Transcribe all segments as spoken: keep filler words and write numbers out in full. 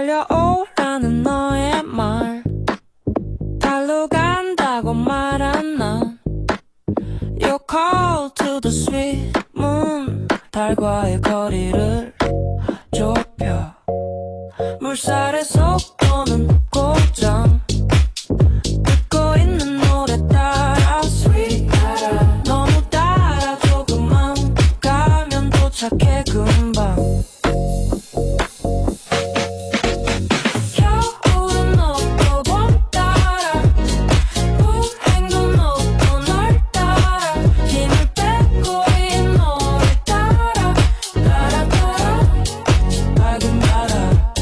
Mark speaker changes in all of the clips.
Speaker 1: 달려오라는 너의 말 달로 간다고 말한 난 Your call to the sweet moon 달과의 거리를 좁혀 물살의 속도는 곧장 듣고 있는 노래 따라 sweet 너무 따라 조금만 가면 도착해 금방 겨울은 없고 봄 따라 우행도 높고 널 따라 힘을 빼고 이 노래 따라 따라 따라 밝은 바다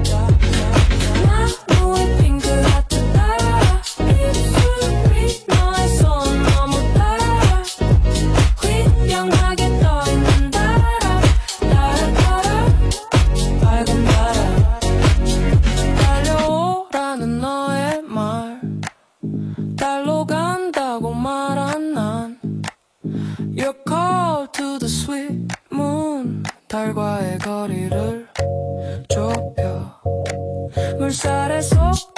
Speaker 1: 나무의 핑크하트 따라 입술이 너의 손 너무 따라 휘황하게 떠있는 따라 따라 따라 밝은 바다 달려오라는 너의 말 달로 간다고 말한 난 Your call to the sweet moon 달과의 거리를 좁혀 물살의 속